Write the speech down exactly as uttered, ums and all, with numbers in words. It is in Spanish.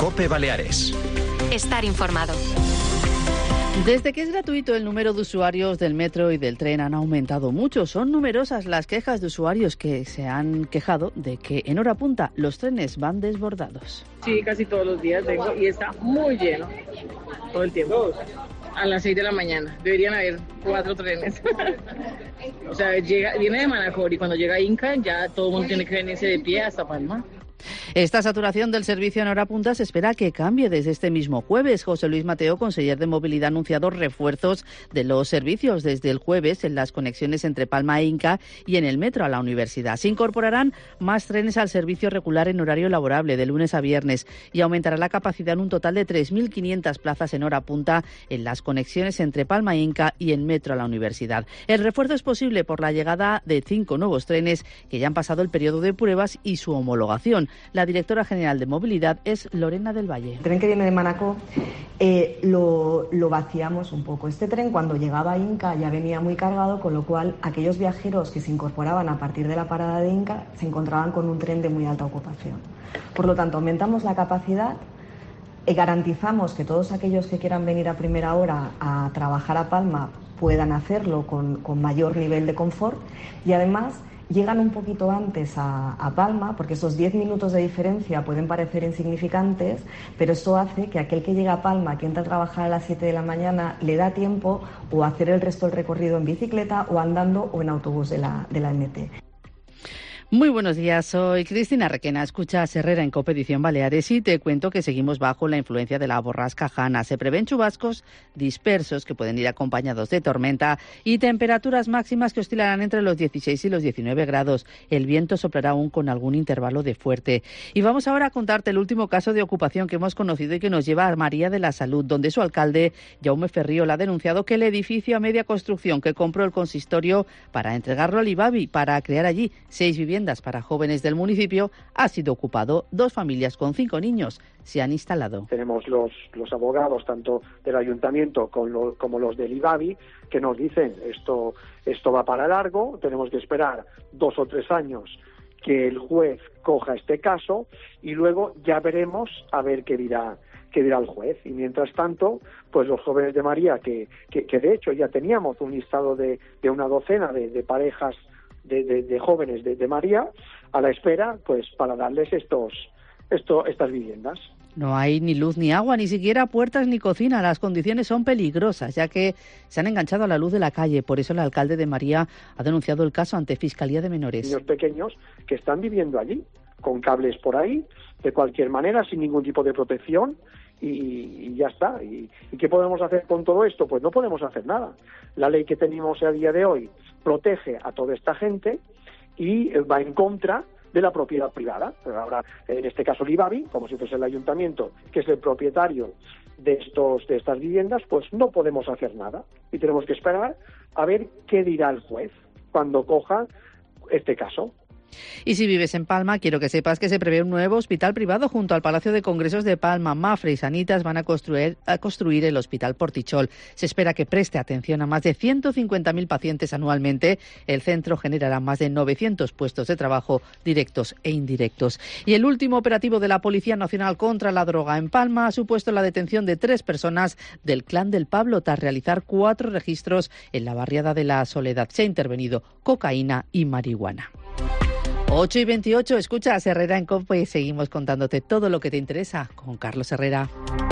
COPE Baleares. Estar informado. Desde que es gratuito, el número de usuarios del metro y del tren han aumentado mucho. Son numerosas las quejas de usuarios que se han quejado de que en hora punta los trenes van desbordados. Sí, casi todos los días vengo y está muy lleno todo el tiempo. A las seis de la mañana. Deberían haber cuatro trenes. O sea, llega, viene de Manacor y cuando llega Inca ya todo el mundo tiene que venirse de pie hasta Palma. Esta saturación del servicio en hora punta se espera que cambie desde este mismo jueves. José Luis Mateo, conseller de Movilidad, ha anunciado refuerzos de los servicios desde el jueves en las conexiones entre Palma e Inca y en el metro a la universidad. Se incorporarán más trenes al servicio regular en horario laborable de lunes a viernes y aumentará la capacidad en un total de tres mil quinientas plazas en hora punta en las conexiones entre Palma e Inca y el metro a la universidad. El refuerzo es posible por la llegada de cinco nuevos trenes que ya han pasado el periodo de pruebas y su homologación. La directora general de Movilidad es Lorena del Valle. El tren que viene de Manacor eh, lo, lo vaciamos un poco. Este tren, cuando llegaba a Inca, ya venía muy cargado, con lo cual aquellos viajeros que se incorporaban a partir de la parada de Inca se encontraban con un tren de muy alta ocupación. Por lo tanto, aumentamos la capacidad, eh, garantizamos que todos aquellos que quieran venir a primera hora a trabajar a Palma puedan hacerlo con, con mayor nivel de confort y además llegan un poquito antes a, a Palma, porque esos diez minutos de diferencia pueden parecer insignificantes, pero eso hace que aquel que llega a Palma, que entra a trabajar a las siete de la mañana, le da tiempo o a hacer el resto del recorrido en bicicleta o andando o en autobús de la, de la M T. Muy buenos días, soy Cristina Requena, escuchas Herrera en COPE Edición Baleares y te cuento que seguimos bajo la influencia de la borrasca Hanna. Se prevén chubascos dispersos que pueden ir acompañados de tormenta y temperaturas máximas que oscilarán entre los dieciséis y los diecinueve grados. El viento soplará aún con algún intervalo de fuerte. Y vamos ahora a contarte el último caso de ocupación que hemos conocido y que nos lleva a María de la Salud, donde su alcalde, Jaume Ferriola, ha denunciado que el edificio a media construcción que compró el consistorio para entregarlo al IBABI para crear allí seis viviendas para jóvenes del municipio ha sido ocupado. Dos familias con cinco niños se han instalado. Tenemos los, los abogados tanto del ayuntamiento como los, como los del IBABI que nos dicen esto, esto va para largo, tenemos que esperar dos o tres años que el juez coja este caso y luego ya veremos a ver qué dirá qué dirá el juez. Y mientras tanto, pues los jóvenes de María, que, que, que de hecho ya teníamos un listado de, de una docena de, de parejas De, de, de jóvenes de, de María a la espera, pues para darles estos, esto, estas viviendas. No hay ni luz ni agua, ni siquiera puertas ni cocina. Las condiciones son peligrosas, ya que se han enganchado a la luz de la calle. Por eso el alcalde de María ha denunciado el caso ante Fiscalía de Menores. Niños pequeños que están viviendo allí, con cables por ahí, de cualquier manera, sin ningún tipo de protección. Y, y ya está. ¿Y, ¿Y qué podemos hacer con todo esto? Pues no podemos hacer nada. La ley que tenemos a día de hoy protege a toda esta gente y va en contra de la propiedad privada. Pero ahora, en este caso, el IBABI, como si fuese el ayuntamiento, que es el propietario de estos de estas viviendas, pues no podemos hacer nada. Y tenemos que esperar a ver qué dirá el juez cuando coja este caso. Y si vives en Palma, quiero que sepas que se prevé un nuevo hospital privado junto al Palacio de Congresos de Palma. Mafre y Sanitas van a construir, a construir el Hospital Portichol. Se espera que preste atención a más de ciento cincuenta mil pacientes anualmente. El centro generará más de novecientos puestos de trabajo directos e indirectos. Y el último operativo de la Policía Nacional contra la droga en Palma ha supuesto la detención de tres personas del Clan del Pablo tras realizar cuatro registros en la barriada de la Soledad. Se ha intervenido cocaína y marihuana. ocho y veintiocho, escuchas Herrera en COPE y seguimos contándote todo lo que te interesa con Carlos Herrera.